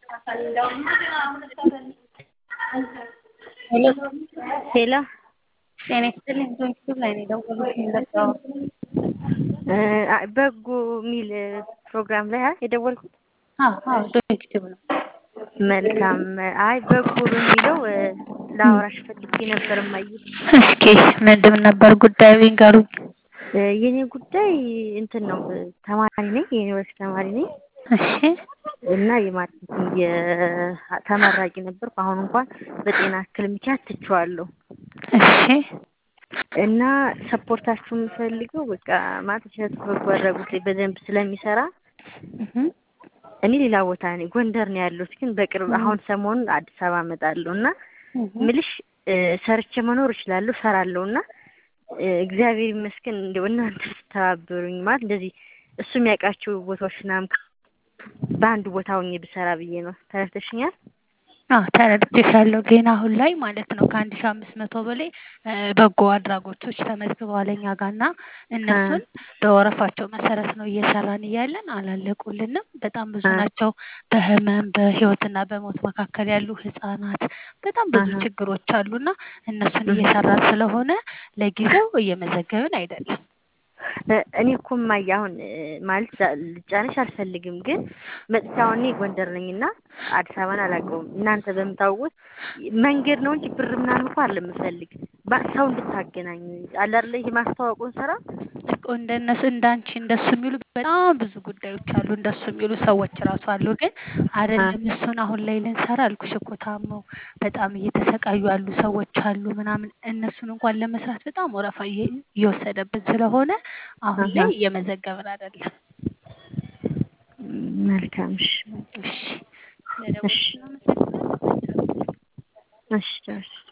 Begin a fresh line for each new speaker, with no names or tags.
हेलो
ሄሎ
ጤና ይስጥልኝ ዩቲዩብ ላይ ነው የደወሉት የመጣው
በጎ የሚል ፕሮግራም ላይ የደወልኩት።
አዎ ዩቲዩብ ነው።
መልካም። አይ በጎ በሚለው ላወራሽ ፈልጌ ነበር እማዬ።
እስኪ ምንድን ነበር ጉዳዩ ይንገሩኝ።
የኔ ጉዳይ እንትን ነው፣ ተማሪ ነኝ፣ የዩኒቨርሲቲ ተማሪ ነኝ።
እሺ
እና የማርኬቲንግ ተመራቂ ነበርኩ። አሁን እንኳን በጤና እክል ምክንያት ትቼዋለሁ።
እሺ
እና ሰፖርታችሁ የምፈልገው በቃ ማለት እሸቱ በጎ አድራጎት ላይ በደንብ ስለሚሰራ እኔ ሌላ ቦታ ነኝ፣ ጎንደር ነው ያለሁት። ግን በቅርብ አሁን ሰሞኑን አዲስ አበባ እመጣለሁ እና ምልሽ ሰርቼ መኖር እችላለሁ፣ እሰራለሁ። እና እግዚአብሔር ይመስገን እንደው እናንተ ስትተባበሩኝ ማለት እንደዚህ እሱ የሚያውቃቸው ቦታዎች ምናምን በአንድ ቦታ ሆኜ ብሰራ ብዬ ነው። ተረድተሽኛል?
ተረድቼሻለሁ። ግን አሁን ላይ ማለት ነው ከ1500 በላይ በጎ አድራጎቶች ተመዝግበዋል እኛ ጋር እና እነሱን በወረፋቸው መሰረት ነው እየሰራን እያለን አላለቁልንም። በጣም ብዙ ናቸው። በህመም በህይወትና በሞት መካከል ያሉ ህጻናት በጣም ብዙ ችግሮች አሉና እነሱን እየሰራን ስለሆነ ለጊዜው እየመዘገብን አይደለም።
እኔ እኮ እማዬ አሁን ማለት ልጫንሽ አልፈልግም፣ ግን መጥቻው እኔ ጎንደር ነኝና አዲስ አበባን አላውቀውም። እናንተ በምታውቁት መንገድ ነው እንጂ ብር ምናምን እንኳን አልምፈልግ ሰው እንድታገናኝ አለ አይደል? ይሄ ማስተዋወቁን ስራ
እኮ እንደነሱ እንዳንቺ እንደሱ የሚሉ በጣም ብዙ ጉዳዮች አሉ። እንደሱ የሚሉ ሰዎች ራሱ አሉ። ግን አይደለም እሱን አሁን ላይ ልንሰራ አልኩሽ እኮ ታመው በጣም እየተሰቃዩ ያሉ ሰዎች አሉ ምናምን። እነሱን እንኳን ለመስራት በጣም ወረፋ እየወሰደብን ስለሆነ አሁን ላይ እየመዘገብን አይደለም።
መልካም።
እሺ ለደወልሽ እናመሰግናለን።
እሺ